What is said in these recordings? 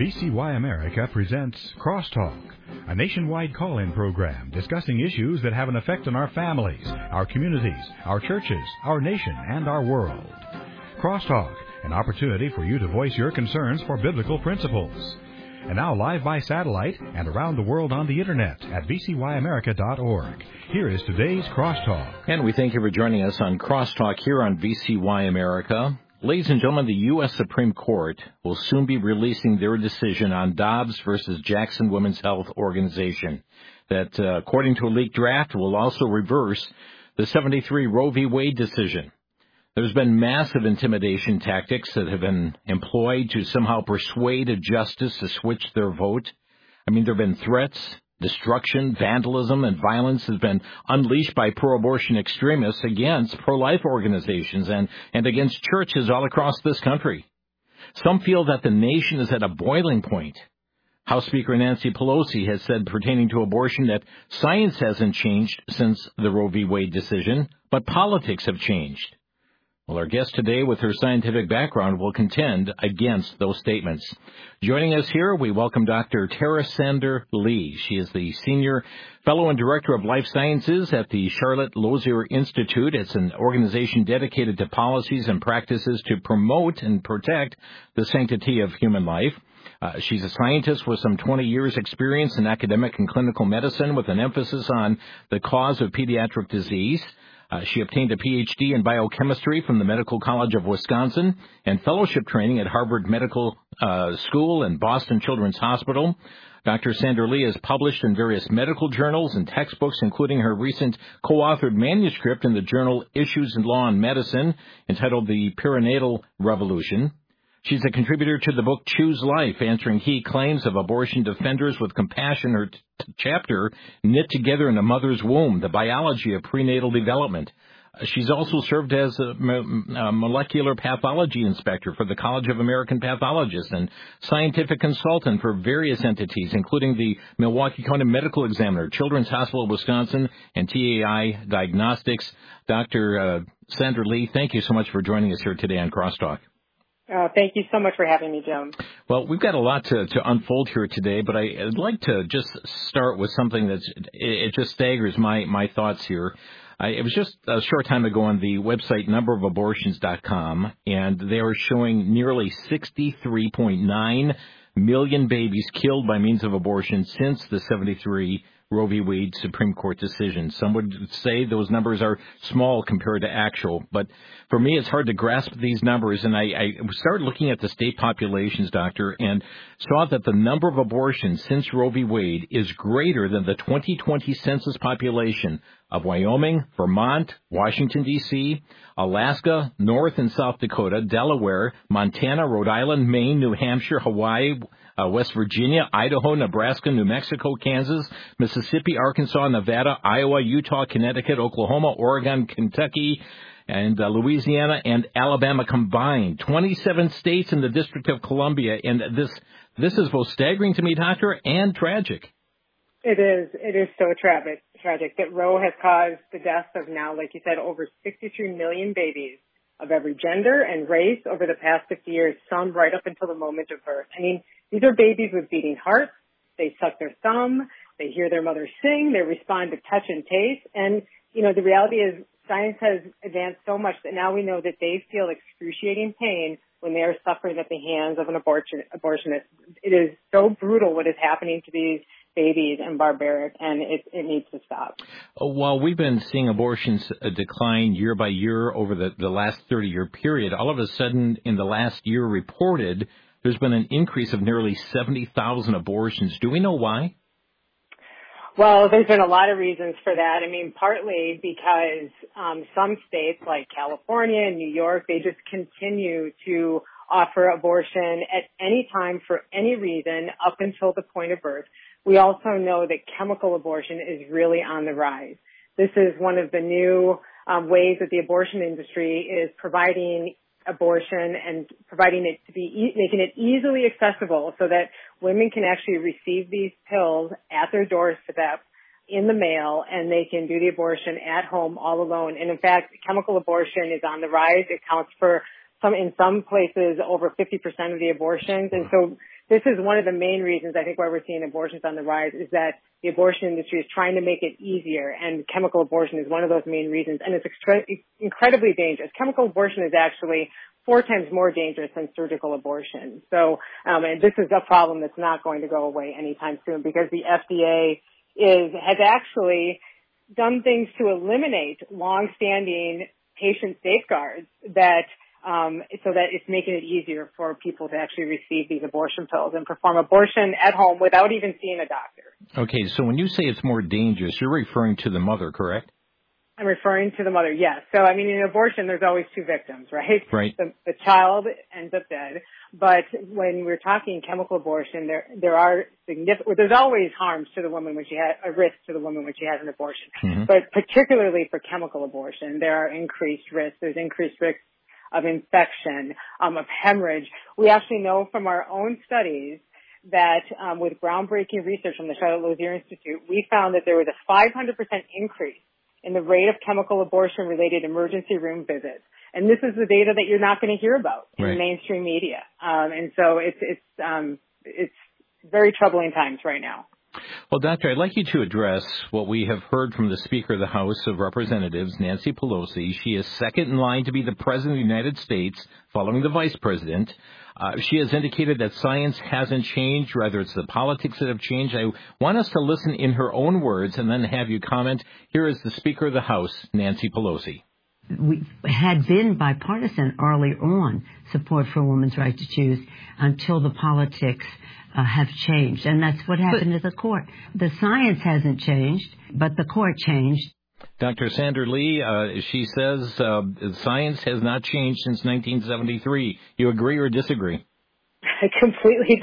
VCY America presents Crosstalk, a nationwide call-in program discussing issues that have an effect on our families, our communities, our churches, our nation, and our world. Crosstalk, an opportunity for you to voice your concerns for biblical principles. And now live by satellite and around the world on the Internet at vcyamerica.org. Here is today's Crosstalk. And we thank you for joining us on Crosstalk here on VCY America. Ladies and gentlemen, the U.S. Supreme Court will soon be releasing their decision on Dobbs versus Jackson Women's Health Organization that, according to a leaked draft, will also reverse the 73 Roe v. Wade decision. There's been massive intimidation tactics that have been employed to somehow persuade a justice to switch their vote. I mean, there have been threats, destruction, vandalism, and violence has been unleashed by pro-abortion extremists against pro-life organizations and against churches all across this country. Some feel that the nation is at a boiling point. House Speaker Nancy Pelosi has said pertaining to abortion that science hasn't changed since the Roe v. Wade decision, but politics have changed. Well, our guest today, with her scientific background, will contend against those statements. Joining us here, we welcome Dr. Tara Sander-Lee. She is the Senior Fellow and Director of Life Sciences at the Charlotte Lozier Institute. It's an organization dedicated to policies and practices to promote and protect the sanctity of human life. She's a scientist with some 20 years' experience in academic and clinical medicine with an emphasis on the cause of pediatric disease. She obtained a Ph.D. in biochemistry from the Medical College of Wisconsin and fellowship training at Harvard Medical School and Boston Children's Hospital. Dr. Sander-Lee has published in various medical journals and textbooks, including her recent co-authored manuscript in the journal Issues in Law and Medicine, entitled The Perinatal Revolution. She's a contributor to the book Choose Life, Answering Key Claims of Abortion Defenders with Compassion. Her chapter, Knit Together in a Mother's Womb, The Biology of Prenatal Development. She's also served as a molecular pathology inspector for the College of American Pathologists and scientific consultant for various entities, including the Milwaukee County Medical Examiner, Children's Hospital of Wisconsin, and TAI Diagnostics. Dr. Sander-Lee, thank you so much for joining us here today on Crosstalk. Thank you so much for having me, Jim. Well, we've got a lot to unfold here today, but I'd like to just start with something it just staggers my thoughts here. It was just a short time ago on the website numberofabortions.com, and they are showing nearly 63.9 million babies killed by means of abortion since the 73 Roe v. Wade Supreme Court decision. Some would say those numbers are small compared to actual, but for me it's hard to grasp these numbers, and I started looking at the state populations, Doctor, and saw that the number of abortions since Roe v. Wade is greater than the 2020 census population of Wyoming, Vermont, Washington, D.C., Alaska, North and South Dakota, Delaware, Montana, Rhode Island, Maine, New Hampshire, Hawaii, West Virginia, Idaho, Nebraska, New Mexico, Kansas, Mississippi, Arkansas, Nevada, Iowa, Utah, Connecticut, Oklahoma, Oregon, Kentucky, and Louisiana and Alabama combined. 27 states in the District of Columbia, and this is both staggering to me, Doctor, and tragic. It is so tragic that Roe has caused the deaths of now, like you said, over 63 million babies of every gender and race over the past 50 years, some right up until the moment of birth. I mean, these are babies with beating hearts. They suck their thumb. They hear their mother sing. They respond to touch and taste. And, the reality is science has advanced so much that now we know that they feel excruciating pain when they are suffering at the hands of an abortionist. It is so brutal what is happening to these babies and barbaric, and it needs to stop. While we've been seeing abortions decline year by year over the last 30-year period, all of a sudden in the last year reported, there's been an increase of nearly 70,000 abortions. Do we know why? Well, there's been a lot of reasons for that. I mean, partly because some states like California and New York, they just continue to offer abortion at any time for any reason up until the point of birth. We also know that chemical abortion is really on the rise. This is one of the new ways that the abortion industry is providing abortion and providing it to be making it easily accessible so that women can actually receive these pills at their doorstep in the mail, and they can do the abortion at home all alone. And in fact, chemical abortion is on the rise. It counts for in some places over 50% of the abortions. And so this is one of the main reasons I think why we're seeing abortions on the rise is that the abortion industry is trying to make it easier, and chemical abortion is one of those main reasons, and it's incredibly dangerous. Chemical abortion is actually 4 times more dangerous than surgical abortion. So, and this is a problem that's not going to go away anytime soon because the FDA has actually done things to eliminate long-standing patient safeguards that so that it's making it easier for people to actually receive these abortion pills and perform abortion at home without even seeing a doctor. Okay, so when you say it's more dangerous, you're referring to the mother, correct? I'm referring to the mother, yes. So, I mean, in abortion, there's always 2 victims, right? Right. The child ends up dead. But when we're talking chemical abortion, there are there's always harms to the woman when she has a risk to the woman when she has an abortion. Mm-hmm. But particularly for chemical abortion, there are increased risks. There's increased risks of infection, of hemorrhage. We actually know from our own studies that with groundbreaking research from the Charlotte Lozier Institute, we found that there was a 500% increase in the rate of chemical abortion-related emergency room visits. And this is the data that you're not going to hear about in the mainstream media. And so it's very troubling times right now. Well, Doctor, I'd like you to address what we have heard from the Speaker of the House of Representatives, Nancy Pelosi. She is second in line to be the President of the United States, following the Vice President. She has indicated that science hasn't changed, rather it's the politics that have changed. I want us to listen in her own words and then have you comment. Here is the Speaker of the House, Nancy Pelosi. We had been bipartisan early on, support for a woman's right to choose, until the politics have changed. And that's what happened to the court. The science hasn't changed, but the court changed. Dr. Sandra Lee, she says science has not changed since 1973. You agree or disagree? I completely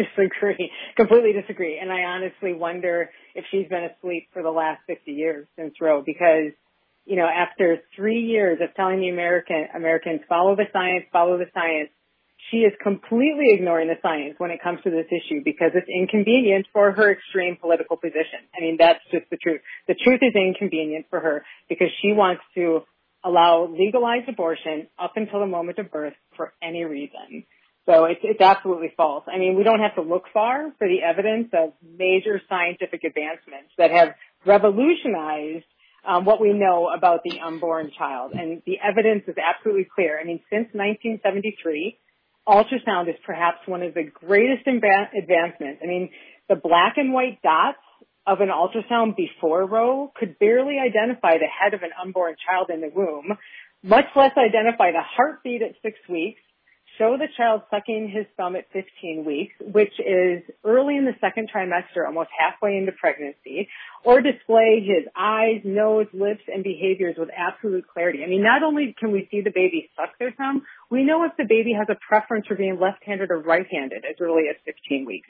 disagree. And I honestly wonder if she's been asleep for the last 50 years since Roe, because, you know, after 3 years of telling the Americans, follow the science, she is completely ignoring the science when it comes to this issue because it's inconvenient for her extreme political position. I mean, that's just the truth. The truth is inconvenient for her because she wants to allow legalized abortion up until the moment of birth for any reason. So it's absolutely false. I mean, we don't have to look far for the evidence of major scientific advancements that have revolutionized what we know about the unborn child. And the evidence is absolutely clear. I mean, since 1973, ultrasound is perhaps one of the greatest advancements. I mean, the black and white dots of an ultrasound before Roe could barely identify the head of an unborn child in the womb, much less identify the heartbeat at 6 weeks, show the child sucking his thumb at 15 weeks, which is early in the second trimester, almost halfway into pregnancy, or display his eyes, nose, lips, and behaviors with absolute clarity. I mean, not only can we see the baby suck their thumb, we know if the baby has a preference for being left-handed or right-handed as early as 15 weeks.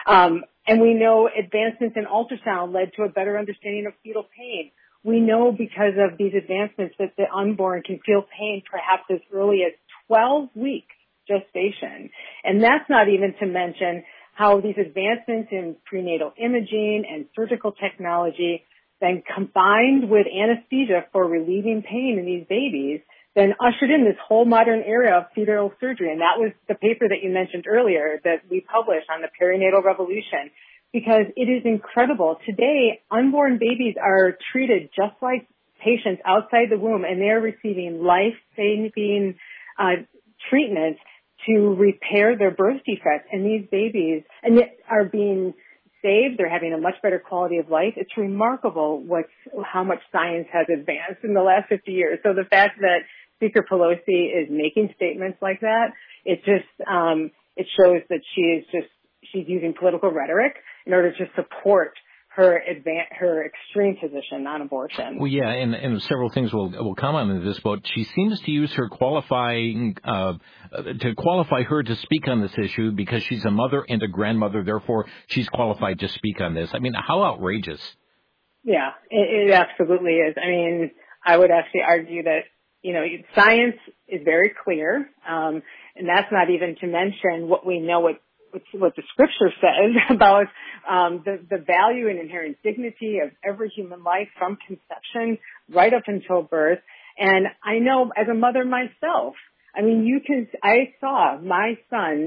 And we know advancements in ultrasound led to a better understanding of fetal pain. We know because of these advancements that the unborn can feel pain perhaps as early as 12 weeks gestation. And that's not even to mention how these advancements in prenatal imaging and surgical technology, then combined with anesthesia for relieving pain in these babies, then ushered in this whole modern era of fetal surgery. And that was the paper that you mentioned earlier that we published on the perinatal revolution, because it is incredible. Today, unborn babies are treated just like patients outside the womb, and they're receiving life-saving treatments to repair their birth defects. And these babies are being saved. They're having a much better quality of life. It's remarkable how much science has advanced in the last 50 years. So the fact that Speaker Pelosi is making statements like that, it shows that she's using political rhetoric in order to support her extreme position on abortion. Well, yeah, and several things will comment on this, but she seems to use her to qualify her to speak on this issue because she's a mother and a grandmother, therefore she's qualified to speak on this. I mean, how outrageous. Yeah, it absolutely is. I mean, I would actually argue that, you know, science is very clear, and that's not even to mention what we know what the scripture says about the value and inherent dignity of every human life from conception right up until birth. And I know as a mother myself, I mean, I saw my sons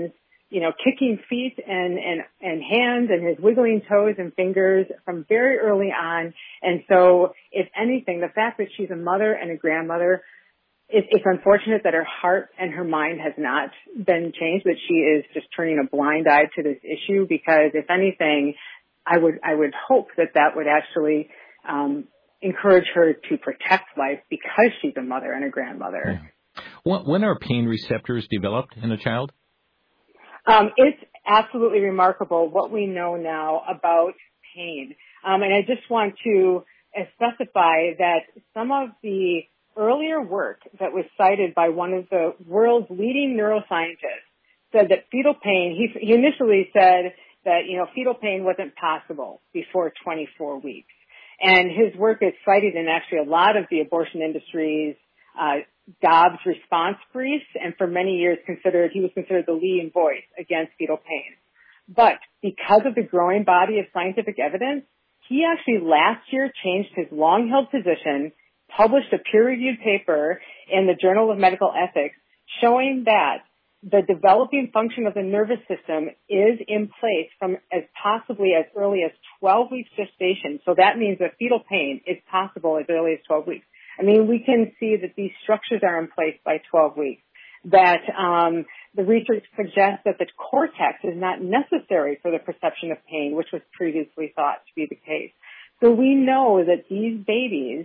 kicking feet and hands and his wiggling toes and fingers from very early on. And so, if anything, the fact that she's a mother and a grandmother, it's unfortunate that her heart and her mind has not been changed, that she is just turning a blind eye to this issue, because if anything, I would hope that would actually encourage her to protect life because she's a mother and a grandmother. Yeah. When are pain receptors developed in a child? It's absolutely remarkable what we know now about pain. And I just want to specify that some of the earlier work that was cited by one of the world's leading neuroscientists said that fetal pain, he initially said that, fetal pain wasn't possible before 24 weeks. And his work is cited in actually a lot of the abortion industry's Dobbs response briefs, and for many years he was considered the leading voice against fetal pain. But because of the growing body of scientific evidence, he actually last year changed his long-held position, published a peer-reviewed paper in the Journal of Medical Ethics showing that the developing function of the nervous system is in place from possibly as early as 12 weeks gestation. So that means that fetal pain is possible as early as 12 weeks. I mean, we can see that these structures are in place by 12 weeks, that the research suggests that the cortex is not necessary for the perception of pain, which was previously thought to be the case. So we know that these babies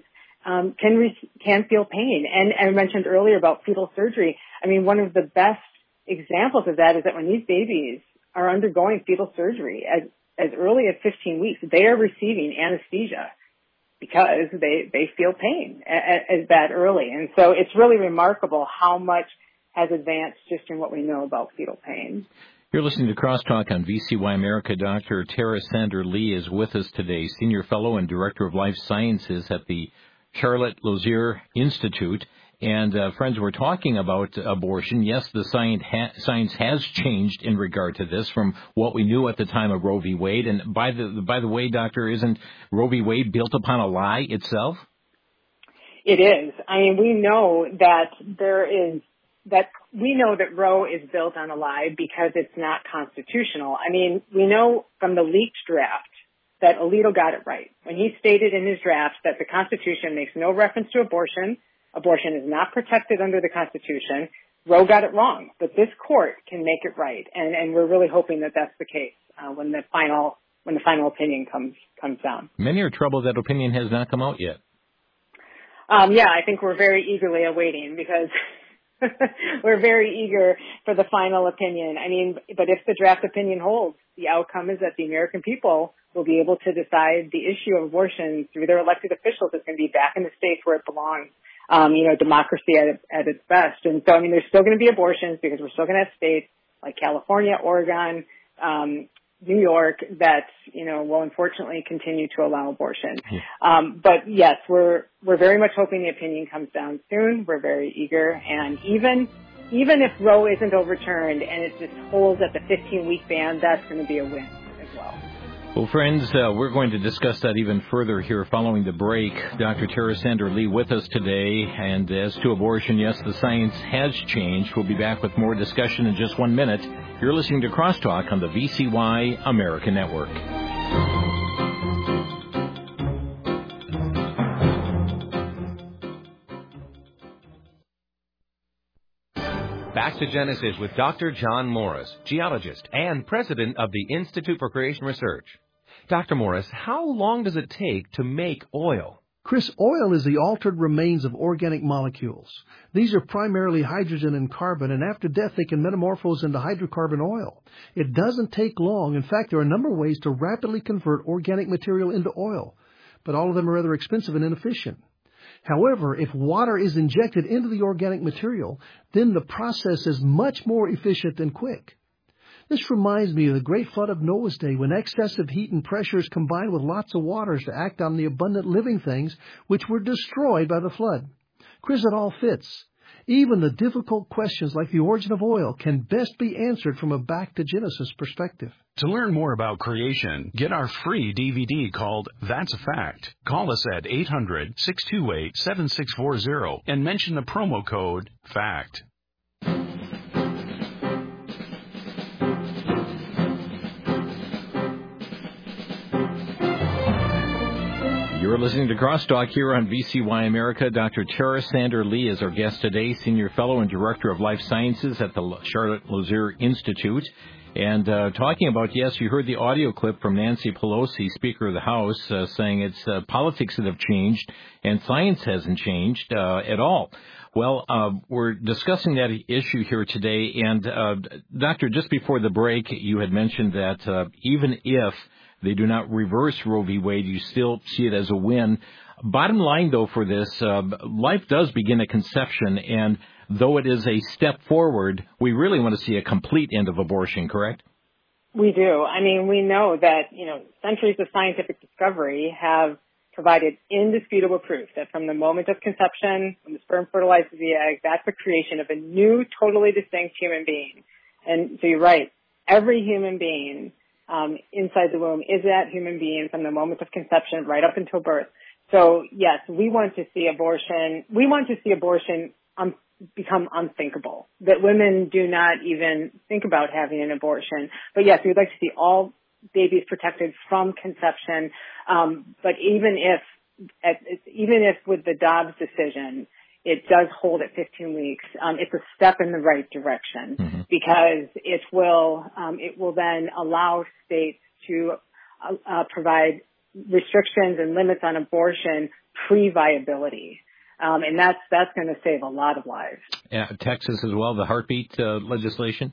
can feel pain. And I mentioned earlier about fetal surgery. I mean, one of the best examples of that is that when these babies are undergoing fetal surgery as early as 15 weeks, they are receiving anesthesia because they feel pain as that early. And so it's really remarkable how much has advanced just in what we know about fetal pain. You're listening to Crosstalk on VCY America. Dr. Tara Sander-Lee is with us today, Senior Fellow and Director of Life Sciences at the Charlotte Lozier Institute. And, friends, we're talking about abortion. Yes, the science has changed in regard to this from what we knew at the time of Roe v. Wade. And by the way, Doctor, isn't Roe v. Wade built upon a lie itself? It is. I mean, we know that Roe is built on a lie because it's not constitutional. I mean, we know from the leaked draft that Alito got it right when he stated in his draft that the Constitution makes no reference to abortion. Abortion is not protected under the Constitution. Roe got it wrong, but this court can make it right, and we're really hoping that that's the case when the final opinion comes down. Many are troubled that opinion has not come out yet. Yeah, I think we're very eagerly awaiting because we're very eager for the final opinion. I mean, but if the draft opinion holds, the outcome is that the American people will be able to decide the issue of abortion through their elected officials. It's going to be back in the states where it belongs. Democracy at its best. And so, I mean, there's still going to be abortions because we're still going to have states like California, Oregon, New York that, will unfortunately continue to allow abortion. But yes, we're very much hoping the opinion comes down soon. We're very eager. And even if Roe isn't overturned and it just holds at the 15-week ban, that's going to be a win as well. Well, friends, we're going to discuss that even further here following the break. Dr. Tara Sander-Lee with us today. And as to abortion, yes, the science has changed. We'll be back with more discussion in just 1 minute. You're listening to Crosstalk on the VCY America Network. Back to Genesis with Dr. John Morris, geologist and president of the Institute for Creation Research. Dr. Morris, how long does it take to make oil? Chris, oil is the altered remains of organic molecules. These are primarily hydrogen and carbon, and after death they can metamorphose into hydrocarbon oil. It doesn't take long. In fact, there are a number of ways to rapidly convert organic material into oil, but all of them are rather expensive and inefficient. However, if water is injected into the organic material, then the process is much more efficient and quick. This reminds me of the great flood of Noah's day when excessive heat and pressures combined with lots of waters to act on the abundant living things which were destroyed by the flood. Chris, it all fits. Even the difficult questions like the origin of oil can best be answered from a back to Genesis perspective. To learn more about creation, get our free DVD called That's a Fact. Call us at 800-628-7640 and mention the promo code FACT. You're listening to Crosstalk here on VCY America. Dr. Tara Sander Lee is our guest today, Senior Fellow and Director of Life Sciences at the Charlotte Lozier Institute. And talking about, yes, you heard the audio clip from Nancy Pelosi, Speaker of the House, saying it's politics that have changed and science hasn't changed at all. Well, we're discussing that issue here today. And, Doctor, just before the break, you had mentioned that even if they do not reverse Roe v. Wade, you still see it as a win. Bottom line, though, for this, life does begin at conception, and though it is a step forward, we really want to see a complete end of abortion, correct? We do. I mean, we know that, centuries of scientific discovery have provided indisputable proof that from the moment of conception, when the sperm fertilizes the egg, that's the creation of a new, totally distinct human being. And so you're right. Every human being inside the womb is that human being from the moment of conception right up until birth. So yes, we want to see abortion. We want to see abortion become unthinkable, that women do not even think about having an abortion. But yes, we'd like to see all babies protected from conception. But even if with the Dobbs decision, it does hold at 15 weeks, it's a step in the right direction because it will then allow states to provide restrictions and limits on abortion pre-viability. And that's going to save a lot of lives. Yeah, Texas as well, the heartbeat legislation?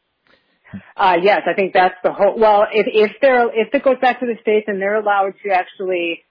Yes, I think that's the whole. Well, if it goes back to the states and they're allowed to actually,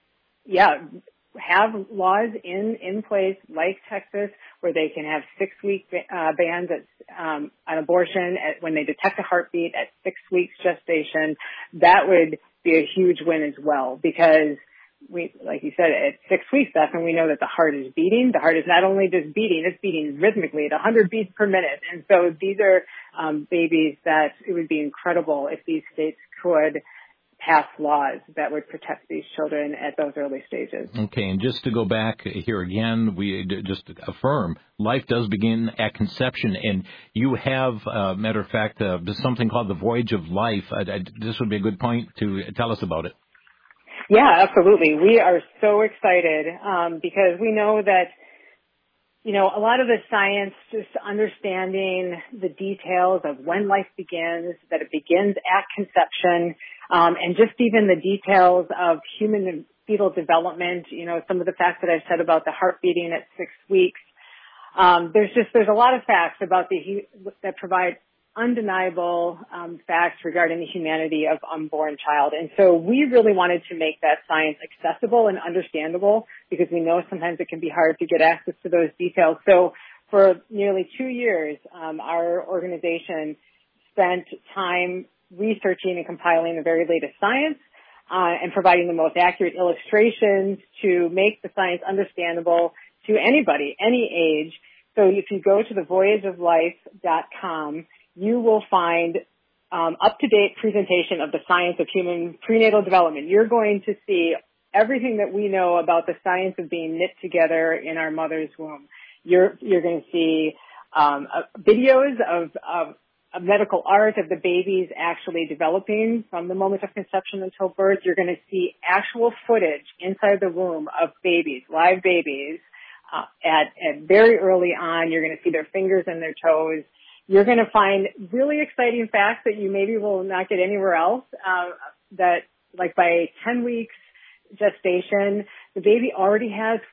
have laws in place like Texas where they can have 6-week bans on abortion when they detect a heartbeat at 6 weeks gestation, that would be a huge win as well because like you said, at 6 weeks, that's when we know that the heart is beating. The heart is not only just beating, it's beating rhythmically at 100 beats per minute. And so these are babies that it would be incredible if these states could pass laws that would protect these children at those early stages. Okay, and just to go back here again, we just affirm life does begin at conception, and you have, matter of fact, there's something called the Voyage of Life. This would be a good point to tell us about it. Yeah, absolutely. We are so excited because we know that, a lot of the science, just understanding the details of when life begins, that it begins at conception, and just even the details of human and fetal development, some of the facts that I've said about the heart beating at 6 weeks. There's a lot of facts about that provide undeniable facts regarding the humanity of unborn child. And so we really wanted to make that science accessible and understandable because we know sometimes it can be hard to get access to those details. So for nearly 2 years, our organization spent time researching and compiling the very latest science and providing the most accurate illustrations to make the science understandable to anybody, any age. So if you go to thevoyageoflife.com, you will find up-to-date presentation of the science of human prenatal development. You're going to see everything that we know about the science of being knit together in our mother's womb. You're going to see videos of medical art of the babies actually developing from the moment of conception until birth. You're going to see actual footage inside the womb of babies, live babies, at very early on. You're going to see their fingers and their toes. You're going to find really exciting facts that you maybe will not get anywhere else, that like by 10 weeks gestation, the baby already has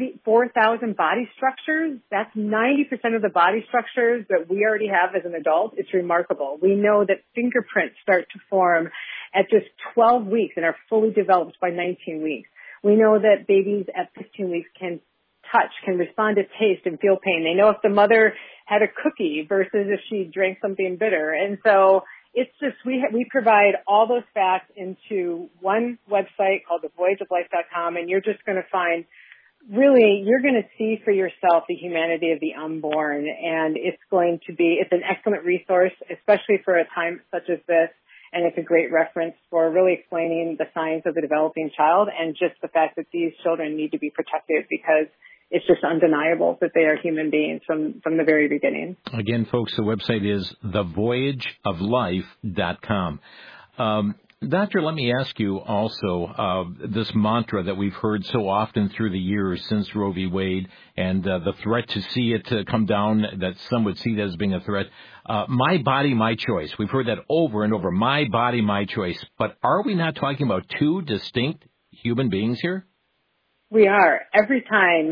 4,000 body structures. That's 90% of the body structures that we already have as an adult. It's remarkable. We know that fingerprints start to form at just 12 weeks and are fully developed by 19 weeks. We know that babies at 15 weeks can touch, can respond to taste and feel pain. They know if the mother had a cookie versus if she drank something bitter. And so it's just, we provide all those facts into one website called thevoyageoflife.com, and you're just going to find, really, you're going to see for yourself the humanity of the unborn. And it's an excellent resource, especially for a time such as this. And it's a great reference for really explaining the science of the developing child and just the fact that these children need to be protected because it's just undeniable that they are human beings from the very beginning. Again, folks, the website is thevoyageoflife.com. Doctor, let me ask you also, this mantra that we've heard so often through the years since Roe v. Wade and the threat to see it come down, that some would see that as being a threat. My body, my choice. We've heard that over and over. My body, my choice. But are we not talking about two distinct human beings here? We are. Every time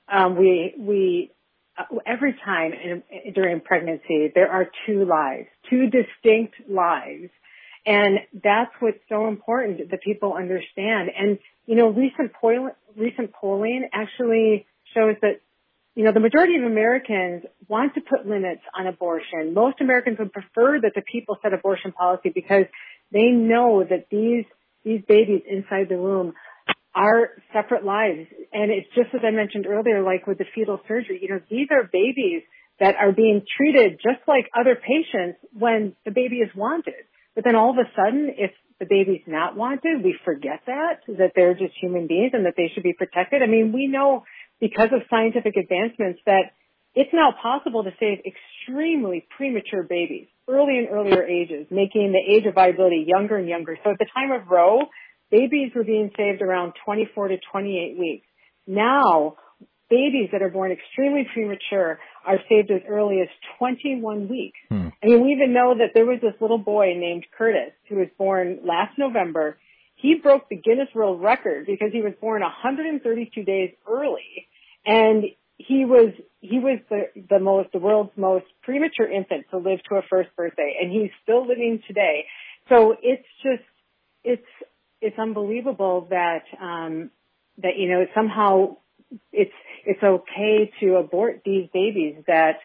every time during pregnancy, there are two lives, two distinct lives. And that's what's so important that people understand. And, recent polling actually shows that, the majority of Americans want to put limits on abortion. Most Americans would prefer that the people set abortion policy because they know that these babies inside the womb are separate lives. And it's just as I mentioned earlier, like with the fetal surgery, these are babies that are being treated just like other patients when the baby is wanted. But then all of a sudden, if the baby's not wanted, we forget that they're just human beings and that they should be protected. I mean, we know because of scientific advancements that it's now possible to save extremely premature babies, early and earlier ages, making the age of viability younger and younger. So at the time of Roe, babies were being saved around 24 to 28 weeks. Now, babies that are born extremely premature are saved as early as 21 weeks. I mean, we even know that there was this little boy named Curtis who was born last November. He broke the Guinness World Record because he was born 132 days early, and he was the world's most premature infant to live to a first birthday, and he's still living today. So it's unbelievable that somehow it's okay to abort these babies that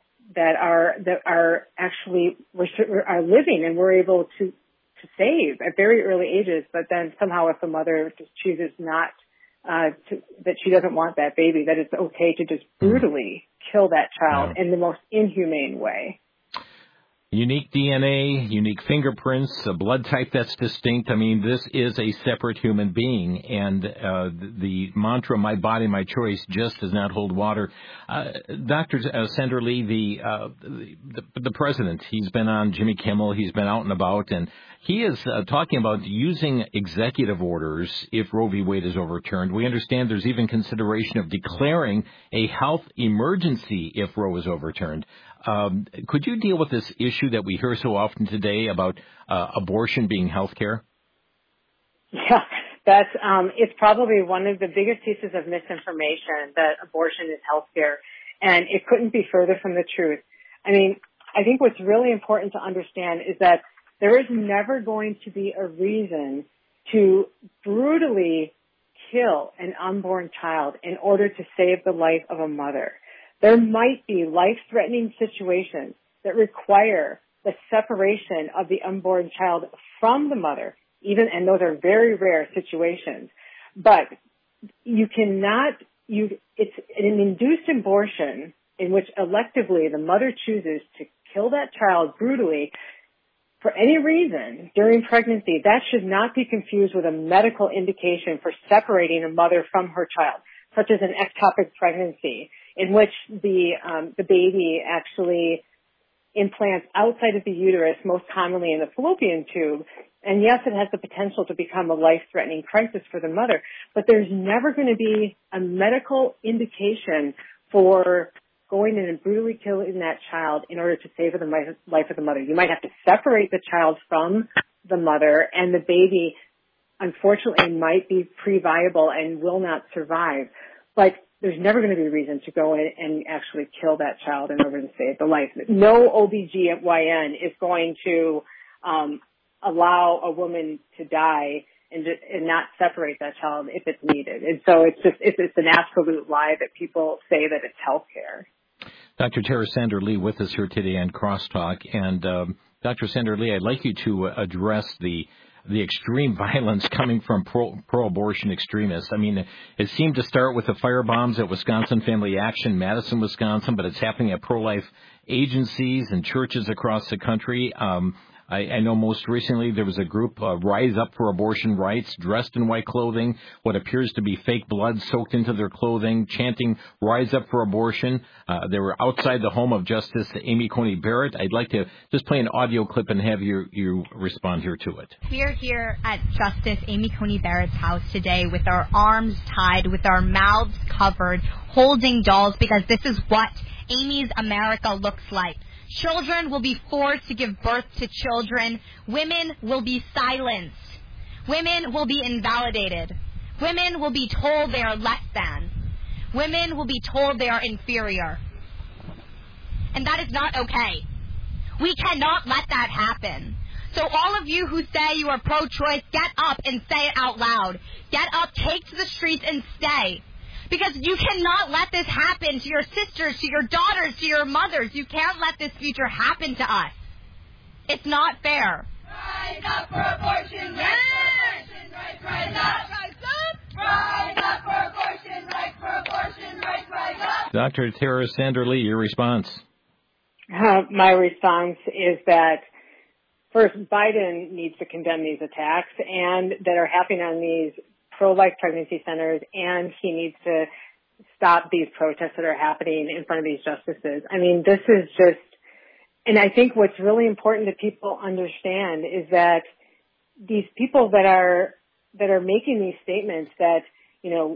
are actually are living and we're able to save at very early ages. But then somehow if the mother just chooses not that she doesn't want that baby, that it's okay to just brutally kill that child in the most inhumane way. Unique DNA, unique fingerprints, a blood type that's distinct. I mean, this is a separate human being, and the mantra, my body, my choice, just does not hold water. Dr. Sandra Lee, the president, he's been on Jimmy Kimmel, he's been out and about, and he is talking about using executive orders if Roe v. Wade is overturned. We understand there's even consideration of declaring a health emergency if Roe is overturned. Could you deal with this issue that we hear so often today about abortion being health care? Yeah, that's it's probably one of the biggest pieces of misinformation that abortion is health care, and it couldn't be further from the truth. I mean, I think what's really important to understand is that there is never going to be a reason to brutally kill an unborn child in order to save the life of a mother. There might be life-threatening situations that require the separation of the unborn child from the mother, and those are very rare situations. But it's an induced abortion in which electively the mother chooses to kill that child brutally for any reason during pregnancy. That should not be confused with a medical indication for separating a mother from her child, such as an ectopic pregnancy, in which the baby actually implants outside of the uterus, most commonly in the fallopian tube. And yes, it has the potential to become a life-threatening crisis for the mother, but there's never going to be a medical indication for going in and brutally killing that child in order to save the life of the mother. You might have to separate the child from the mother, and the baby, unfortunately, might be pre-viable and will not survive. But there's never going to be a reason to go in and actually kill that child in order to save the life. No OBGYN is going to allow a woman to die and not separate that child if it's needed. And so it's an absolute lie that people say that it's health care. Dr. Tara Sandra Lee with us here today on Crosstalk. And Dr. Sandra Lee, I'd like you to address the extreme violence coming from pro-abortion extremists. I mean, it seemed to start with the firebombs at Wisconsin Family Action, Madison, Wisconsin, but it's happening at pro-life agencies and churches across the country. I know most recently there was a group, Rise Up for Abortion Rights, dressed in white clothing, what appears to be fake blood soaked into their clothing, chanting Rise Up for Abortion. They were outside the home of Justice Amy Coney Barrett. I'd like to just play an audio clip and have you respond here to it. We are here at Justice Amy Coney Barrett's house today with our arms tied, with our mouths covered, holding dolls, because this is what Amy's America looks like. Children will be forced to give birth to children. Women will be silenced. Women will be invalidated. Women will be told they are less than. Women will be told they are inferior. And that is not okay. We cannot let that happen. So all of you who say you are pro-choice, get up and say it out loud. Get up, take to the streets and stay. Because you cannot let this happen to your sisters, to your daughters, to your mothers. You can't let this future happen to us. It's not fair. Rise up for abortion, right for abortion, right, rise up. Rise up. Rise up for abortion, right for abortion, right, rise up. Dr. Tara Sander-Lee, your response. My response is that, first, Biden needs to condemn these attacks and that are happening on these pro-life pregnancy centers, and he needs to stop these protests that are happening in front of these justices. I mean, this is just, and I think what's really important that people understand is that these people that are making these statements that, you know,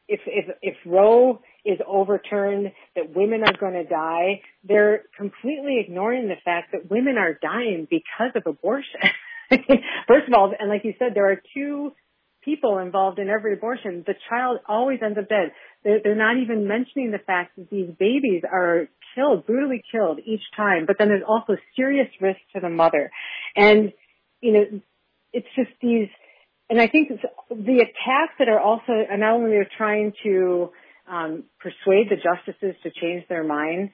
if Roe is overturned, that women are going to die, they're completely ignoring the fact that women are dying because of abortion. First of all, and like you said, there are two people involved in every abortion. The child always ends up dead. They're not even mentioning the fact that these babies are killed, brutally killed each time, but then there's also serious risk to the mother. And, you know, it's just these, and I think the attacks that are also, and not only they're trying to persuade the justices to change their mind,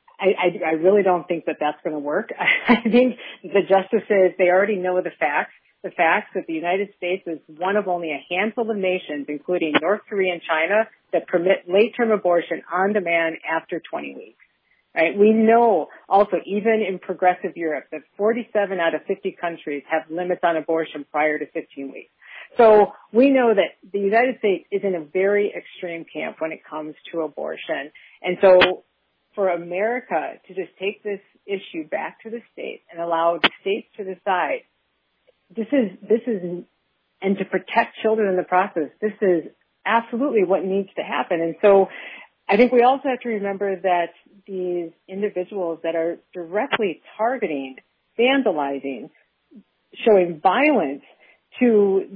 I really don't think that that's going to work. I think the justices, they already know the facts that the United States is one of only a handful of nations, including North Korea and China, that permit late-term abortion on demand after 20 weeks. Right? We know also, even in progressive Europe, that 47 out of 50 countries have limits on abortion prior to 15 weeks. So we know that the United States is in a very extreme camp when it comes to abortion. And so for America to just take this issue back to the states and allow the states to decide, this is, and to protect children in the process, this is absolutely what needs to happen. And so I think we also have to remember that these individuals that are directly targeting, vandalizing, showing violence to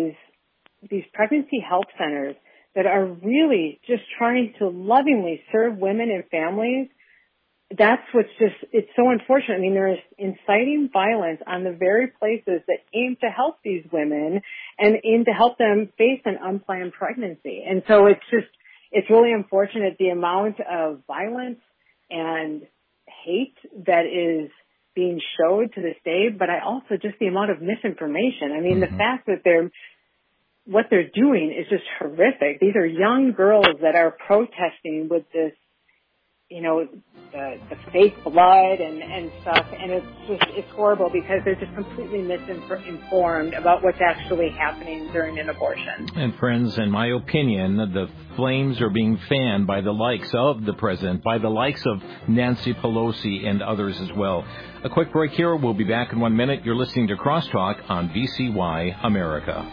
these pregnancy health centers that are really just trying to lovingly serve women and families, that's what's just, it's so unfortunate. I mean, there is inciting violence on the very places that aim to help these women and aim to help them face an unplanned pregnancy. And so it's really unfortunate the amount of violence and hate that is being showed to this day, but I also just the amount of misinformation. I mean, the fact that what they're doing is just horrific. These are young girls that are protesting with this, you know, the fake blood and stuff, and it's horrible because they're just completely misinformed about what's actually happening during an abortion. And friends, in my opinion, the flames are being fanned by the likes of the president, by the likes of Nancy Pelosi and others as well. A quick break here. We'll be back in 1 minute. You're listening to Crosstalk on VCY America.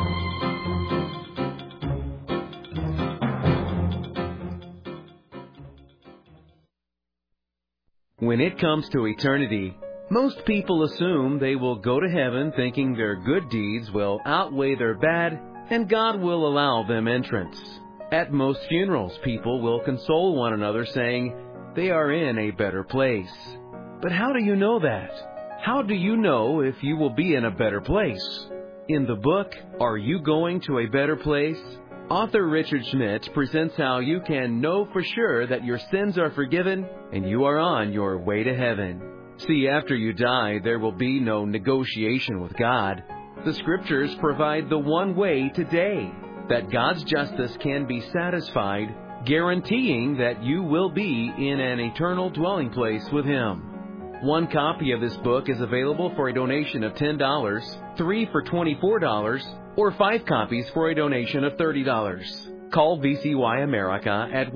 When it comes to eternity, most people assume they will go to heaven thinking their good deeds will outweigh their bad and God will allow them entrance. At most funerals, people will console one another saying they are in a better place. But how do you know that? How do you know if you will be in a better place? In the book, Are You Going to a Better Place?, author Richard Schmidt presents how you can know for sure that your sins are forgiven and you are on your way to heaven. See, after you die, there will be no negotiation with God. The Scriptures provide the one way today that God's justice can be satisfied, guaranteeing that you will be in an eternal dwelling place with Him. One copy of this book is available for a donation of $10, 3 for $24, or 5 copies for a donation of $30. Call VCY America at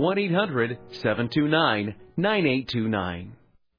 1-800-729-9829.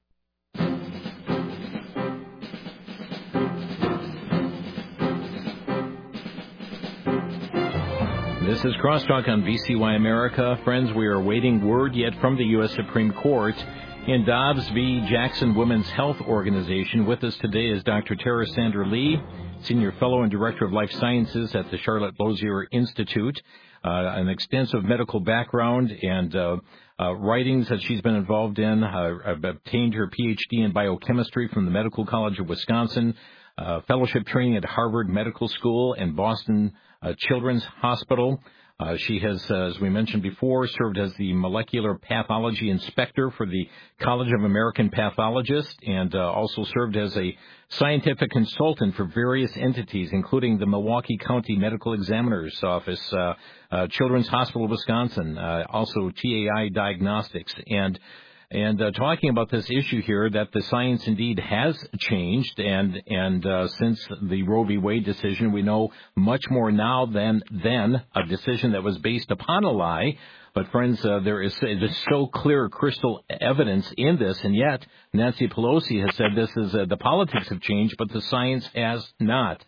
This is Crosstalk on VCY America. Friends, we are awaiting word yet from the U.S. Supreme Court in Dobbs v. Jackson Women's Health Organization. With us today is Dr. Tara Sandra Lee, Senior Fellow and Director of Life Sciences at the Charlotte Lozier Institute. An extensive medical background and writings that she's been involved in. Obtained her Ph.D. in biochemistry from the Medical College of Wisconsin, fellowship training at Harvard Medical School and Boston Children's Hospital. She has, as we mentioned before, served as the molecular pathology inspector for the College of American Pathologists and also served as a scientific consultant for various entities, including the Milwaukee County Medical Examiner's Office, Children's Hospital of Wisconsin, also TAI Diagnostics. And talking about this issue here, that the science indeed has changed, and since the Roe v. Wade decision, we know much more now than then, a decision that was based upon a lie. But friends, there is so clear, crystal evidence in this, and yet Nancy Pelosi has said this is the politics have changed, but the science has not.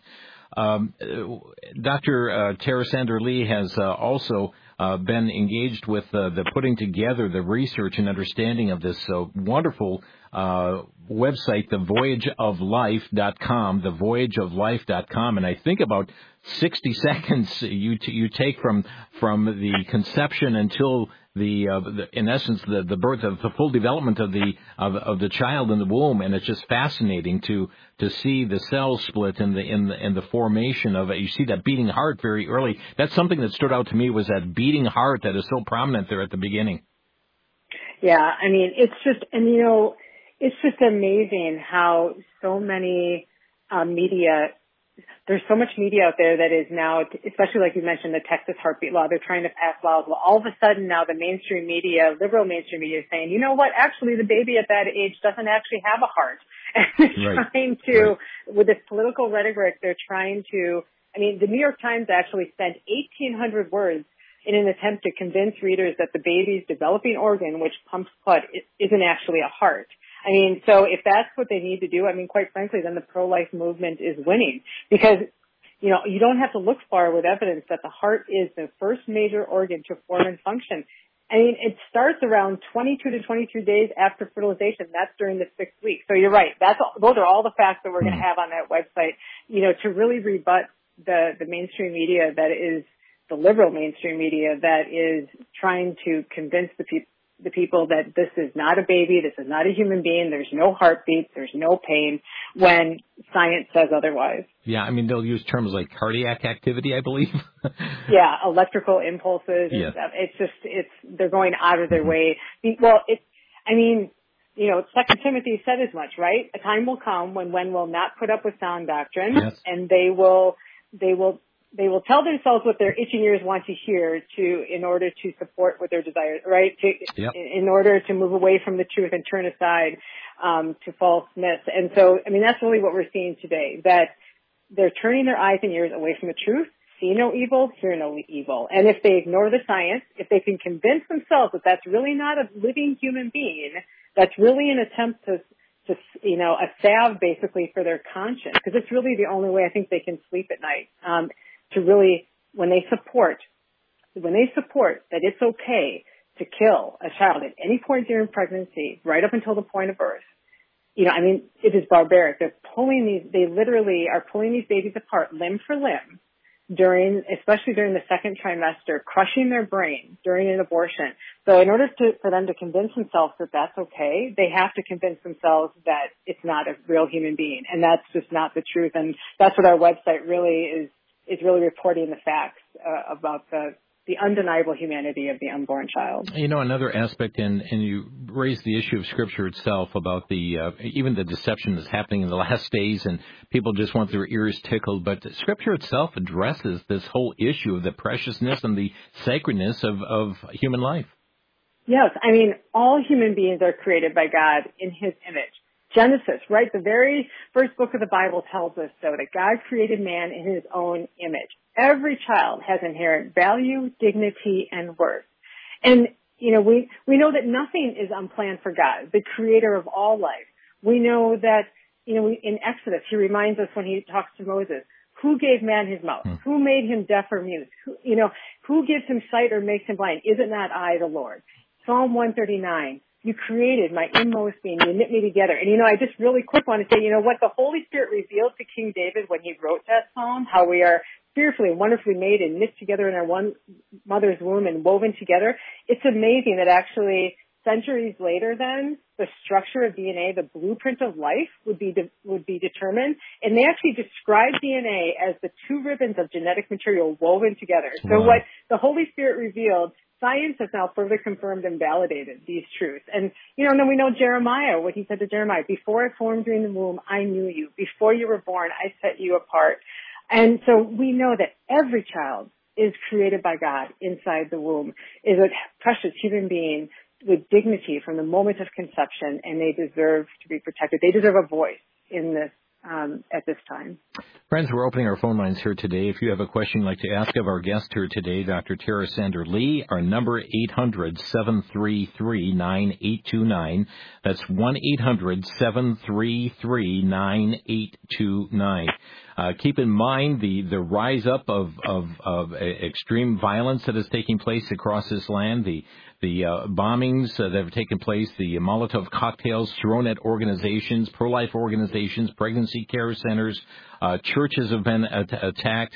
Dr. Tara Sandra Lee has also been engaged with the putting together the research and understanding of this wonderful website, thevoyageoflife.com, thevoyageoflife.com. And I think about 60 seconds you take from the conception until in essence the birth of the full development of the child in the womb, and it's just fascinating to see the cells split in the formation of it. You see that beating heart very early. That's something that stood out to me, was that beating heart that is so prominent there at the beginning. Yeah, I mean, it's just amazing how so many there's so much media out there that is now, especially like you mentioned, the Texas heartbeat law, they're trying to pass laws. Well, all of a sudden now the mainstream media, liberal mainstream media is saying, you know what, actually the baby at that age doesn't actually have a heart. And they're trying to, with this political rhetoric, they're trying to, I mean, the New York Times actually spent 1,800 words in an attempt to convince readers that the baby's developing organ, which pumps blood, isn't actually a heart. I mean, so if that's what they need to do, I mean, quite frankly, then the pro-life movement is winning, because, you don't have to look far with evidence that the heart is the first major organ to form and function. I mean, it starts around 22 to 23 days after fertilization. That's during the 6th week. So you're right. Those are all the facts that we're going to have on that website, to really rebut the mainstream media that is the liberal mainstream media that is trying to convince the people that this is not a baby, this is not a human being, there's no heartbeat, there's no pain, when science says otherwise. Yeah, I mean, they'll use terms like cardiac activity, I believe. Yeah, electrical impulses and stuff. They're going out of their way. Well, 2 Timothy said as much, right? A time will come when men will not put up with sound doctrine, and they will tell themselves what their itching ears want to hear in order to support what their desires, right? In order to move away from the truth and turn aside to false myths. And so, I mean, that's really what we're seeing today, that they're turning their eyes and ears away from the truth, see no evil, hear no evil. And if they ignore the science, if they can convince themselves that that's really not a living human being, that's really an attempt to a salve basically for their conscience, because it's really the only way I think they can sleep at night. To really, when they support that it's okay to kill a child at any point during pregnancy, right up until the point of birth, it is barbaric. They literally are pulling these babies apart limb for limb especially during the 2nd trimester, crushing their brain during an abortion. So in order for them to convince themselves that that's okay, they have to convince themselves that it's not a real human being. And that's just not the truth. And that's what our website really is really reporting the facts about the undeniable humanity of the unborn child. Another aspect, and you raised the issue of Scripture itself about even the deception that's happening in the last days, and people just want their ears tickled. But Scripture itself addresses this whole issue of the preciousness and the sacredness of human life. Yes, I mean, all human beings are created by God in His image. Genesis, right? The very first book of the Bible tells us, so, that God created man in his own image. Every child has inherent value, dignity, and worth. And, you know, we know that nothing is unplanned for God, the creator of all life. We know that, you know, in Exodus, he reminds us when he talks to Moses, who gave man his mouth? Who made him deaf or mute? Who gives him sight or makes him blind? Is it not I, the Lord? Psalm 139, you created my inmost being. You knit me together. And, you know, I just really quick want to say, you know, what the Holy Spirit revealed to King David when he wrote that psalm, how we are fearfully and wonderfully made and knit together in our one mother's womb and woven together. It's amazing that actually centuries later then, the structure of DNA, the blueprint of life would be determined. And they actually describe DNA as the two ribbons of genetic material woven together. Wow. So what the Holy Spirit revealed, science has now further confirmed and validated these truths. And, you know, and then we know Jeremiah, what he said to Jeremiah, before I formed you in the womb, I knew you. Before you were born, I set you apart. And so we know that every child is created by God inside the womb, is a precious human being with dignity from the moment of conception, and they deserve to be protected. They deserve a voice in this at this time. Friends, we're opening our phone lines here today. If you have a question you'd like to ask of our guest here today, Dr. Tara Sander Lee, our number 800-733-9829. That's 1-800-733-9829. Keep in mind the rise up of extreme violence that is taking place across this land, the bombings that have taken place, the Molotov cocktails thrown at organizations, pro-life organizations, pregnancy care centers, churches have been attacked,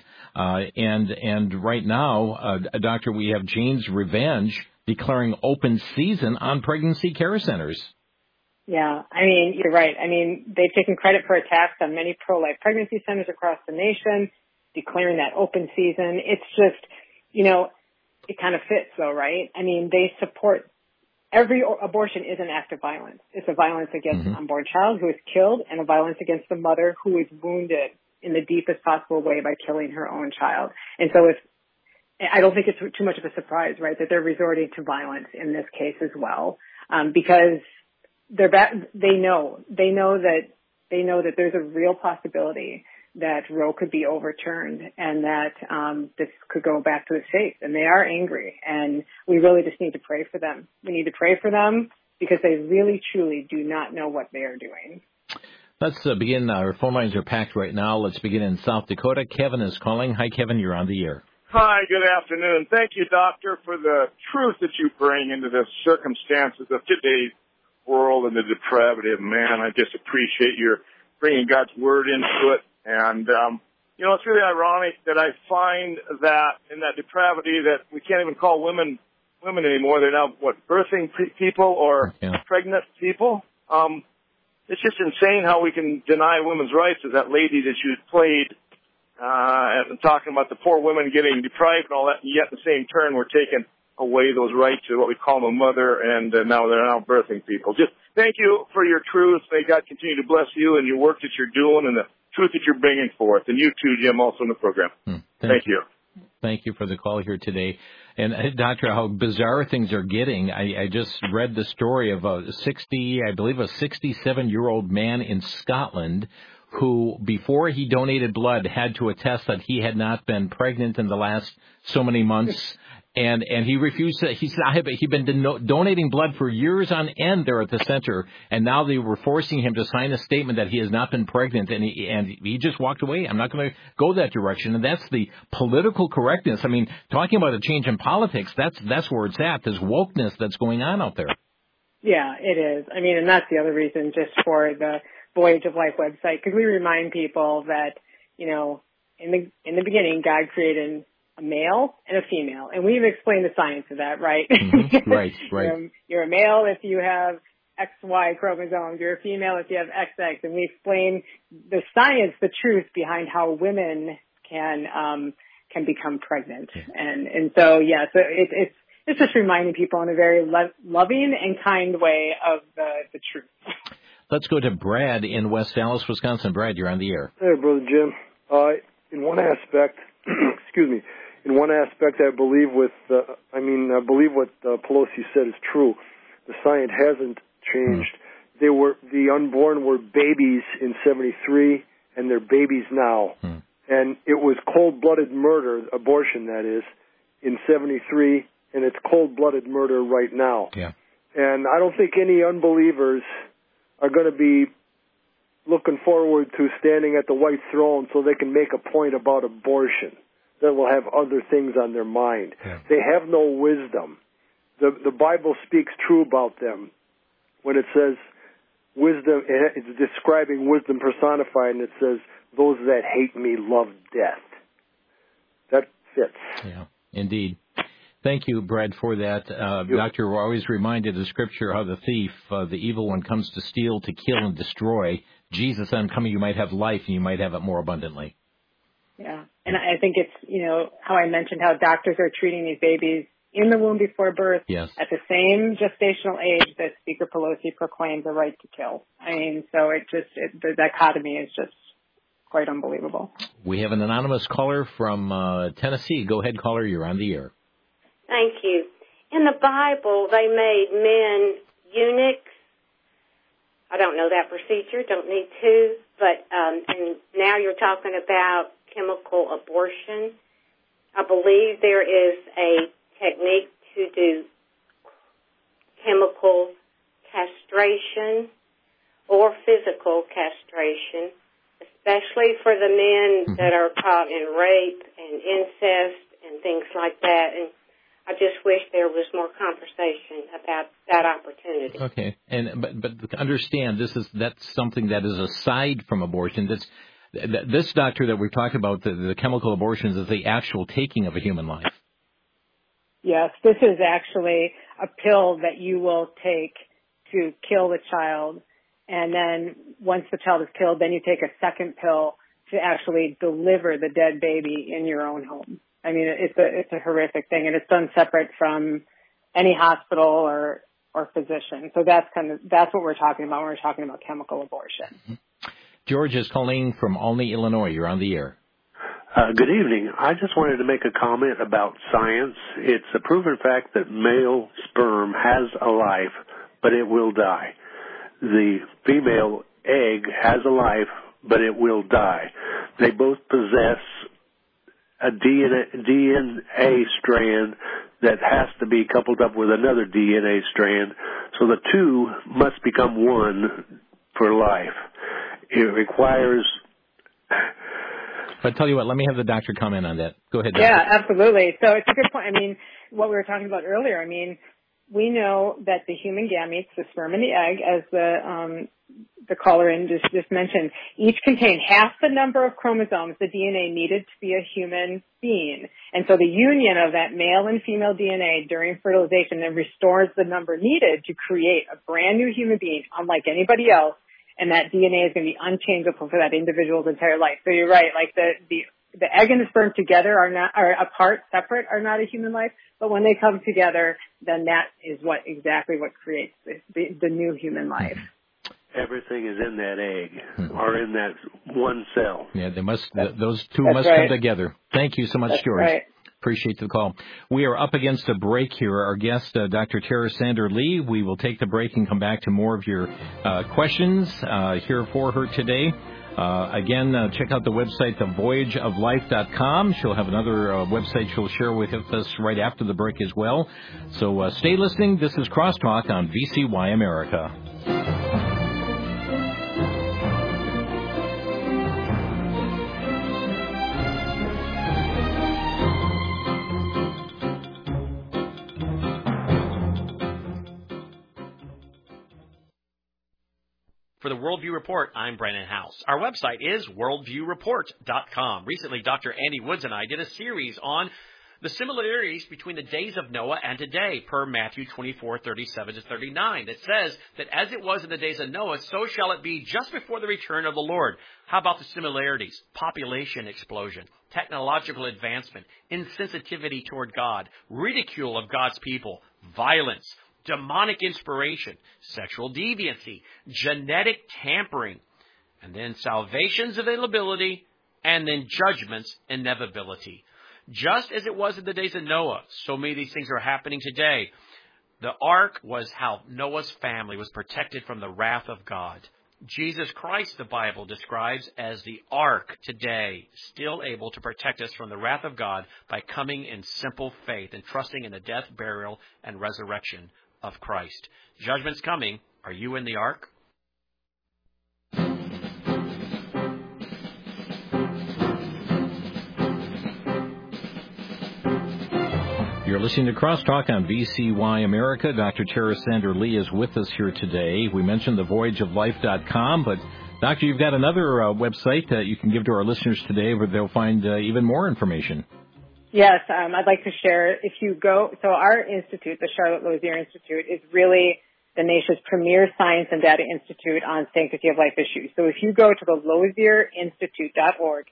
and right now, Doctor, we have Jane's Revenge declaring open season on pregnancy care centers. Yeah, I mean, you're right. I mean, they've taken credit for attacks on many pro-life pregnancy centers across the nation, declaring that open season. It's just, you know, it kind of fits though, right? I mean, they support every abortion is an act of violence. It's a violence against an unborn child who is killed and a violence against the mother who is wounded in the deepest possible way by killing her own child. And so I don't think it's too much of a surprise, right, that they're resorting to violence in this case as well, because they know that there's a real possibility that Roe could be overturned and that this could go back to the states. And they are angry, and we really just need to pray for them. We need to pray for them because they really, truly do not know what they are doing. Let's begin. Our phone lines are packed right now. Let's begin in South Dakota. Kevin is calling. Hi, Kevin. You're on the air. Hi, good afternoon. Thank you, Doctor, for the truth that you bring into the circumstances of today's world and the depravity of man. I just appreciate your bringing God's word into it. And, you know, it's really ironic that I find that in that depravity that we can't even call women anymore. They're now, birthing people or pregnant people. It's just insane how we can deny women's rights, as that lady that you played, and talking about the poor women getting deprived and all that, and yet in the same turn we're taking away those rights to what we call them a mother, and now they're now birthing people. Just thank you for your truth. May God continue to bless you and your work that you're doing and the truth that you're bringing forth. And you too, Jim, also in the program. Thank you. Thank you for the call here today. And, Doctor, how bizarre things are getting. I just read the story of a 67-year-old man in Scotland who, before he donated blood, had to attest that he had not been pregnant in the last so many months. And he refused to. He said, he'd been donating blood for years on end there at the center, and now they were forcing him to sign a statement that he has not been pregnant, and he just walked away. I'm not going to go that direction, and that's the political correctness. I mean, talking about a change in politics, that's where it's at. There's wokeness that's going on out there. Yeah, it is. I mean, and that's the other reason, just for the Voyage of Life website, because we remind people that, you know, in the beginning, God created a male and a female. And we've explained the science of that, right? Mm-hmm. Right. You're a male if you have XY chromosomes. You're a female if you have XX. And we explain the science, the truth behind how women can become pregnant. And so, yeah, so it's just reminding people in a very loving and kind way of the truth. Let's go to Brad in West Dallas, Wisconsin. Brad, you're on the air. Hey, Brother Jim. In one aspect, I believe I believe what Pelosi said is true. The science hasn't changed the unborn were babies in 73, and they're babies now. And it was cold-blooded murder, abortion that is, in 73, and it's cold-blooded murder right now. Yeah. And I don't think any unbelievers are going to be looking forward to standing at the white throne so they can make a point about abortion. That will have other things on their mind. Yeah. They have no wisdom. The Bible speaks true about them when it says wisdom. It's describing wisdom personified, and it says, "Those that hate me love death." That fits. Yeah, indeed. Thank you, Brad, for that. Doctor, we're always reminded of Scripture how the thief, the evil one, comes to steal, to kill, and destroy. Jesus, I'm coming, you might have life, and you might have it more abundantly. Yeah, and I think it's, how I mentioned how doctors are treating these babies in the womb before birth at the same gestational age that Speaker Pelosi proclaimed the right to kill. I mean, so the dichotomy is just quite unbelievable. We have an anonymous caller from Tennessee. Go ahead, caller. You're on the air. Thank you. In the Bible, they made men eunuchs. I don't know that procedure, don't need to, but and now you're talking about chemical abortion. I believe there is a technique to do chemical castration or physical castration, especially for the men that are caught in rape and incest and things like that. And I just wish there was more conversation about that opportunity. Okay, but understand that's something that is aside from abortion. This doctor that we've talked about, the chemical abortions, is the actual taking of a human life. Yes, this is actually a pill that you will take to kill the child, and then once the child is killed, then you take a second pill to actually deliver the dead baby in your own home. I mean, it's a horrific thing, and it's done separate from any hospital or physician. So that's what we're talking about when we're talking about chemical abortion. Mm-hmm. George is calling from Olney, Illinois. You're on the air. Good evening. I just wanted to make a comment about science. It's a proven fact that male sperm has a life, but it will die. The female egg has a life, but it will die. They both possess a DNA strand that has to be coupled up with another DNA strand, so the two must become one for life. It requires... But tell you what, let me have the doctor comment on that. Go ahead, doctor. Yeah, absolutely. So it's a good point. I mean, what we were talking about earlier, I mean, we know that the human gametes, the sperm and the egg, as the caller in just mentioned, each contain half the number of chromosomes the DNA needed to be a human being. And so the union of that male and female DNA during fertilization then restores the number needed to create a brand new human being, unlike anybody else. And that DNA is going to be unchangeable for that individual's entire life. So you're right, like the egg and the sperm together are apart, separate, are not a human life. But when they come together, then that is what creates the new human life. Everything is in that egg, or in that one cell. Yeah, those two must come together. Thank you so much, George. Right. Appreciate the call. We are up against a break here. Our guest, Dr. Tara Sander Lee. We will take the break and come back to more of your questions here for her today. Again, check out the website, thevoyageoflife.com. She'll have another website she'll share with us right after the break as well. So stay listening. This is Crosstalk on VCY America. For the Worldview Report, I'm Brandon House. Our website is worldviewreport.com. Recently, Dr. Andy Woods and I did a series on the similarities between the days of Noah and today, per Matthew 24:37-39. That says that as it was in the days of Noah, so shall it be just before the return of the Lord. How about the similarities? Population explosion, technological advancement, insensitivity toward God, ridicule of God's people, violence, demonic inspiration, sexual deviancy, genetic tampering, and then salvation's availability, and then judgment's inevitability. Just as it was in the days of Noah, so many of these things are happening today. The ark was how Noah's family was protected from the wrath of God. Jesus Christ, the Bible describes as the ark today, still able to protect us from the wrath of God by coming in simple faith and trusting in the death, burial, and resurrection of Christ. Judgment's coming. Are you in the ark? You're listening to Crosstalk on VCY America. Dr. Tara Sander Lee is with us here today. We mentioned the voyageoflife.com, but Doctor, you've got another website that you can give to our listeners today where they'll find even more information. Yes, I'd like to share. If you go, so our institute, the Charlotte Lozier Institute, is really the nation's premier science and data institute on sanctity of life issues. So if you go to the lozierinstitute.org,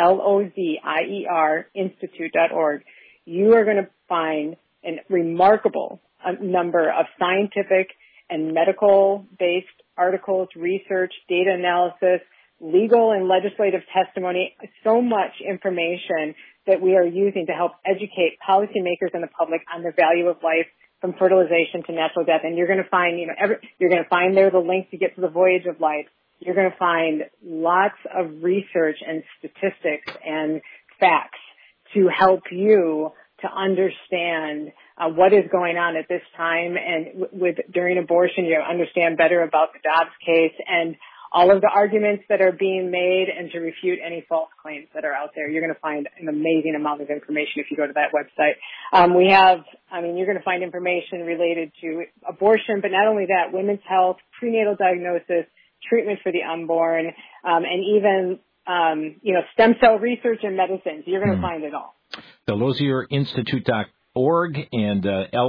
Lozier institute.org, you are going to find a remarkable number of scientific and medical-based articles, research, data analysis, legal and legislative testimony, so much information that we are using to help educate policymakers and the public on the value of life from fertilization to natural death. And you're going to find, you're going to find there the link to get to the Voyage of Life. You're going to find lots of research and statistics and facts to help you to understand what is going on at this time, and during abortion, you understand better about the Dobbs case and all of the arguments that are being made, and to refute any false claims that are out there. You're going to find an amazing amount of information if you go to that website. You're going to find information related to abortion, but not only that, women's health, prenatal diagnosis, treatment for the unborn, and even stem cell research and medicines. You're going to find it all. The LozierInstitute.org and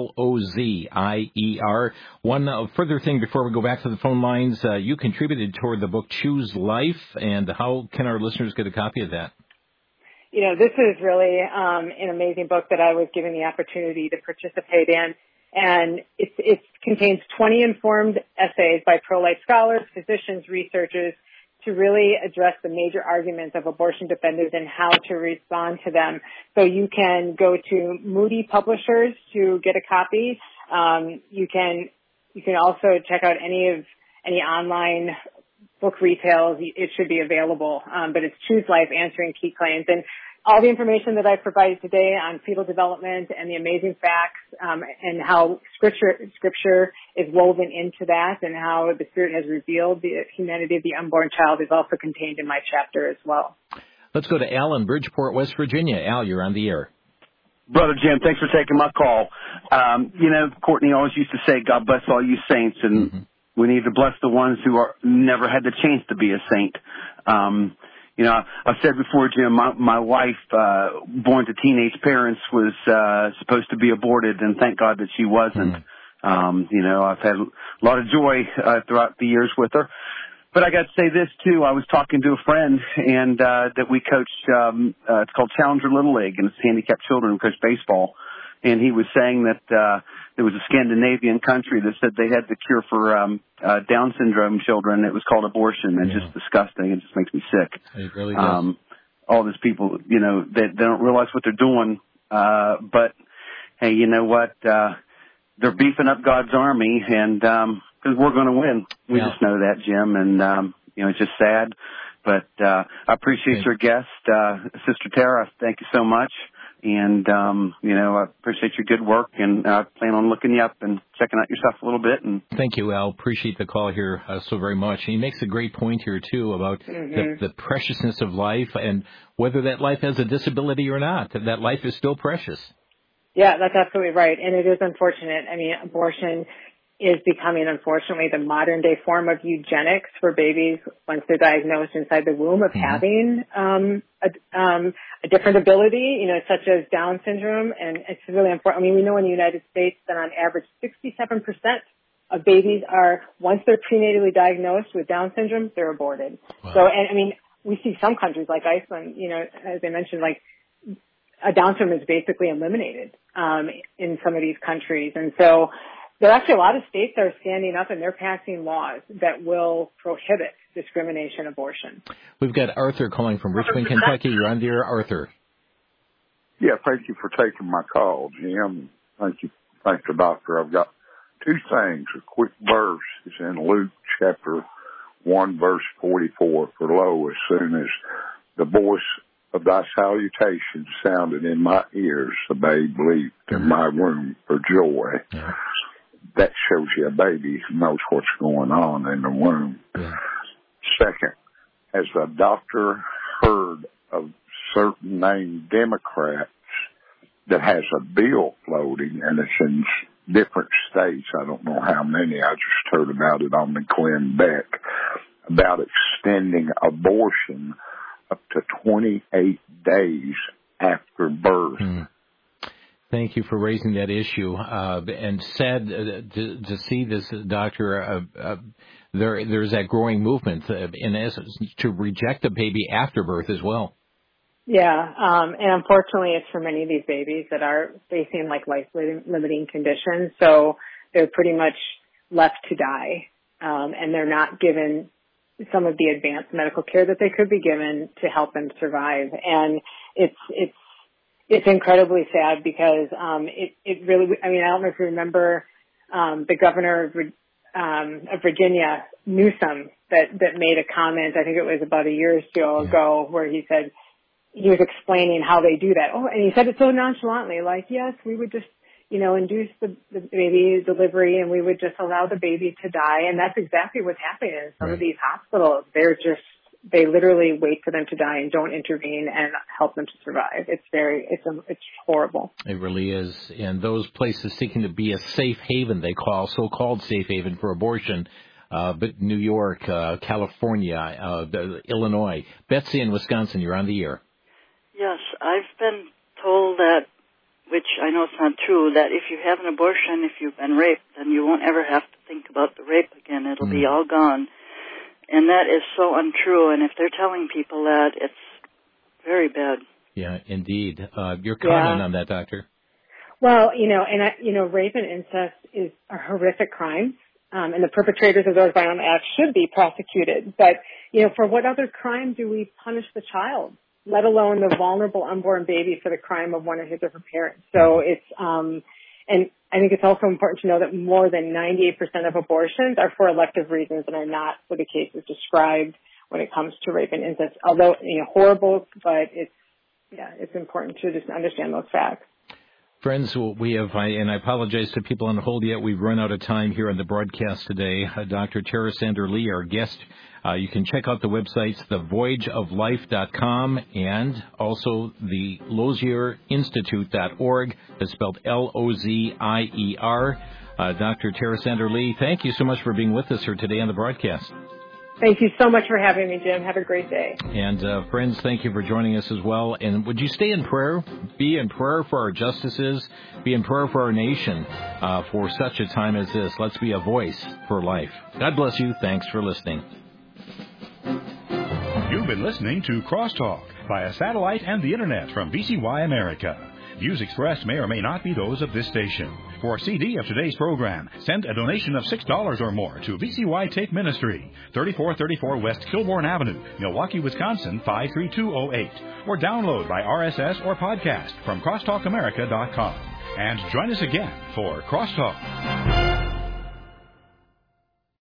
Lozier. One further thing before we go back to the phone lines, you contributed toward the book Choose Life, and how can our listeners get a copy of that? This is really an amazing book that I was given the opportunity to participate in, and it contains 20 informed essays by pro-life scholars, physicians, researchers, to really address the major arguments of abortion defenders and how to respond to them. So you can go to Moody Publishers to get a copy. You can also check out any online book retails. It should be available. But it's Choose Life, Answering Key Claims. And all the information that I provided today on fetal development and the amazing facts, and how scripture is woven into that, and how the Spirit has revealed the humanity of the unborn child, is also contained in my chapter as well. Let's go to Al in Bridgeport, West Virginia. Al, you're on the air. Brother Jim, thanks for taking my call. Courtney always used to say, God bless all you saints, and we need to bless the ones who never had the chance to be a saint. I've said before, Jim, my wife, born to teenage parents, was supposed to be aborted, and thank God that she wasn't. I've had a lot of joy throughout the years with her. But I got to say this, too. I was talking to a friend and that we coach, it's called Challenger Little League, and it's handicapped children who coach baseball. And he was saying that there was a Scandinavian country that said they had the cure for Down syndrome children. It was called abortion. It's just disgusting. It just makes me sick. It really does. All these people, they don't realize what they're doing. But, hey, you know what? They're beefing up God's army, and because we're going to win. We just know that, Jim. And, it's just sad. But I appreciate your guest, Sister Tara. Thank you so much. And, I appreciate your good work, and I plan on looking you up and checking out your stuff a little bit. And thank you, Al. Appreciate the call here so very much. And he makes a great point here, too, about the preciousness of life, and whether that life has a disability or not, that life is still precious. Yeah, that's absolutely right. And it is unfortunate. Abortion is becoming, unfortunately, the modern day form of eugenics for babies once they're diagnosed inside the womb of having a different ability, such as Down syndrome. And it's really important. We know in the United States that on average 67% of babies are, once they're prenatally diagnosed with Down syndrome, they're aborted. Wow. So, we see some countries like Iceland, as I mentioned, Down syndrome is basically eliminated in some of these countries. And so there are actually a lot of states that are standing up, and they're passing laws that will prohibit discrimination abortion. We've got Arthur calling from Richmond, Kentucky. You're on the air, Arthur. Yeah, thank you for taking my call, Jim. Thank you, Doctor. I've got Two things. A quick verse is in Luke chapter 1, verse 44. For lo, as soon as the voice of thy salutation sounded in my ears, the babe leaped in my womb for joy. Yeah. That shows you a baby knows what's going on in the womb. Yeah. Second, has the doctor heard of certain named Democrats that has a bill floating, and it's in different states. I don't know how many. I just heard about it on the Glenn Beck, about extending abortion up to 28 days after birth. Thank you for raising that issue. And sad to see this, Doctor. There's that growing movement, in essence, to reject a baby after birth as well. Yeah, and unfortunately it's for many of these babies that are facing like life-limiting conditions, so they're pretty much left to die, and they're not given some of the advanced medical care that they could be given to help them survive. And it's incredibly sad because it really, I mean, I don't know if you remember the governor of Virginia, Newsom, that made a comment, I think it was about a year or so ago, where he said, he was explaining how they do that. Oh, and he said it so nonchalantly, like, yes, we would just, induce the baby delivery and we would just allow the baby to die. And that's exactly what's happening in some of these hospitals. They literally wait for them to die and don't intervene and help them to survive. It's horrible. It really is. And those places seeking to be a safe haven, they call so-called safe haven for abortion, but New York, California, Illinois. Betsy in Wisconsin, you're on the air. Yes, I've been told that, which I know it's not true, that if you have an abortion, if you've been raped, then you won't ever have to think about the rape again. It'll be all gone. And that is so untrue. And if they're telling people that, it's very bad. Yeah, indeed. Your comment on that, Doctor? Well, rape and incest is a horrific crime. And the perpetrators of those violent acts should be prosecuted. But, for what other crime do we punish the child, let alone the vulnerable unborn baby for the crime of one of his other parents? So it's, and I think it's also important to know that more than 98% of abortions are for elective reasons and are not for the cases described when it comes to rape and incest. Although, horrible, but it's important to just understand those facts. Friends, we have, and I apologize to people on hold yet, we've run out of time here on the broadcast today. Dr. Tara Sander-Lee, our guest. You can check out the websites, thevoyageoflife.com and also the LozierInstitute.org. It's spelled Lozier. Dr. Tara Sander-Lee, thank you so much for being with us here today on the broadcast. Thank you so much for having me, Jim. Have a great day. And friends, thank you for joining us as well. And would you stay in prayer? Be in prayer for our justices. Be in prayer for our nation for such a time as this. Let's be a voice for life. God bless you. Thanks for listening. You've been listening to Crosstalk via satellite and the Internet from VCY America. Views expressed may or may not be those of this station. For a CD of today's program, send a donation of $6 or more to VCY Take Ministry, 3434 West Kilbourne Avenue, Milwaukee, Wisconsin, 53208. Or download by RSS or podcast from crosstalkamerica.com. And join us again for Crosstalk.